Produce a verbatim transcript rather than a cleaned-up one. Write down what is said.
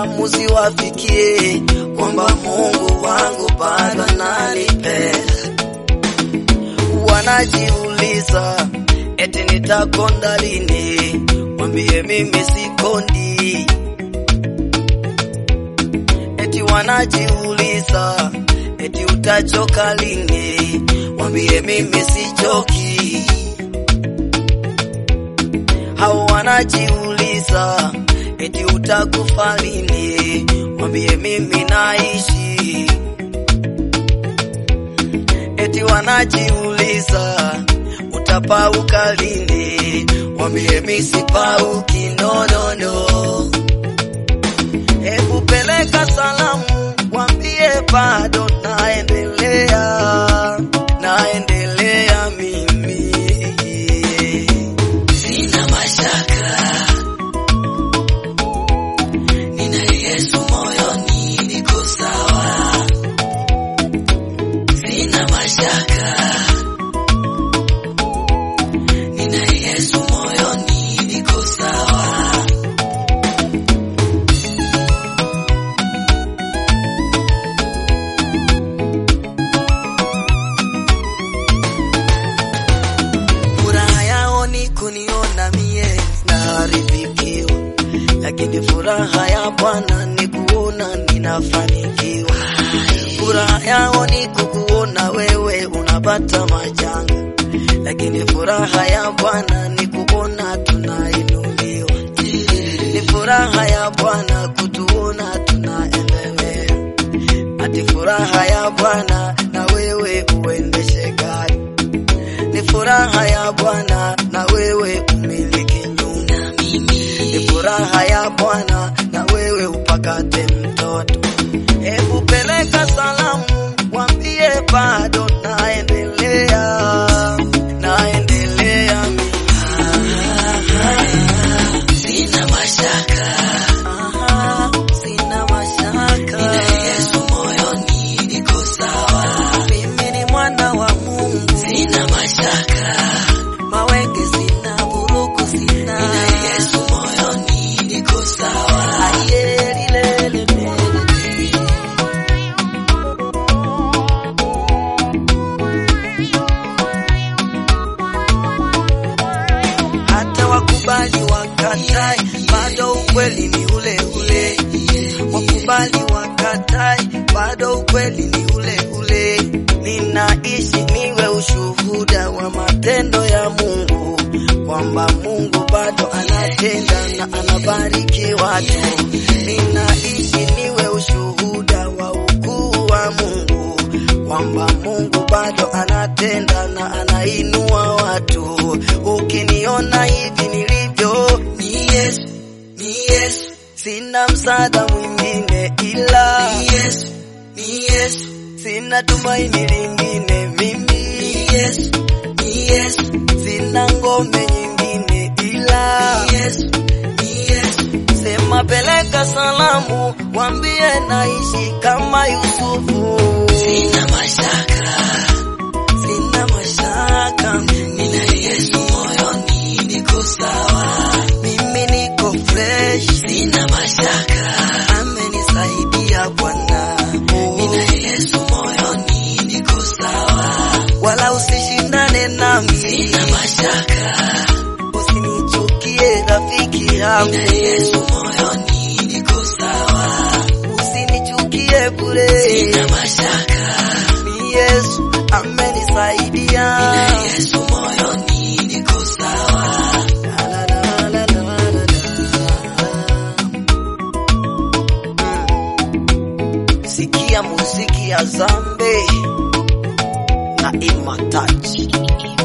salamu ziwafikie kwamba Mungu wangu bado ananipenda. Wanajiuliza eti nitakonda lini, mwambie mimi sikondi. Eti wanajiuliza eti utachoka lini, mwambie mimi sichoki. Hao wanajiuliza eti utakufa lini, mwambie mimi naishi. Eti wanajiuliza utapauka lini, mwambie mimi sipauki, no no no. Hebu peleka salamu, mwambie bado naendelea, naendelea mimi. Sina mashaka, nina Yesu moyoni, niko sawa. Sina mashaka, nina Yesu moyoni, niko sawa. Kuniona mie naharibikiwa, lakini furaha ya Bwana ni kuona ninafanikiwa. Furaha yao ni kukuona wewe unapata majanga, lakini furaha ya Bwana ni kuona tunainuliwa. Ni furaha ya Bwana kutuona tunaendelea. Ati furaha ya Bwana na wewe uendeshe gari. Ni furaha ya Bwana na wewe umiliki nyumba. Ni furaha ya Bwana na wewe upakate mtoto. Hebu peleka salamu, mwambie bado naendelea, naendelea mimi. Sina mashaka, aha, sina mashaka. Nina Yesu moyoni, niko sawa. Mimi ni mwana wa Mungu. Sina mashaka, mawenge sina, vurugu sina. Nina Yesu moyoni, niko sawa. Aye, lile, lile. Hata wakubali wakatai, bado ukweli ni ule ule. Wakubali wakatai, bado ukweli ni ule ule. Ninaishi niwe ushuhuda wa matendo ya Mungu, kwamba Mungu bado anatenda na anabariki watu. Ninaishi niwe ushuhuda wa ukuu wa Mungu, kwamba Mungu bado anatenda na anainua watu. Ukiniona hivi nilivyo, ni Yesu, ni Yesu. Sina msaada mwingine ila ni Yesu, ni Yesu. Sina tumaini lingine mimi, ni Yesu, ni Yesu. Sina ngome nyingine ila ni Yesu, ni Yesu. Sema peleka salamu, mwambie naishi kama Yusufu. Sina mashaka, sina mashaka. Nina Yesu moyoni, niko sawa. Mimi niko fresh, sina mashaka. Amenisaidia Bwana. Nina Yesu moyoni, niko sawa. Wala usishindane nami, sina mashaka. Usinichukie rafiki yangu. Nina Yesu moyoni, niko sawa. Usinichukie bure, sina mashaka. Ni Yesu amenisaidia. Nina Yesu moyoni, niko sawa. La, la, la, la, la, la, la. Sikia muziki ya Zambe na Imataji.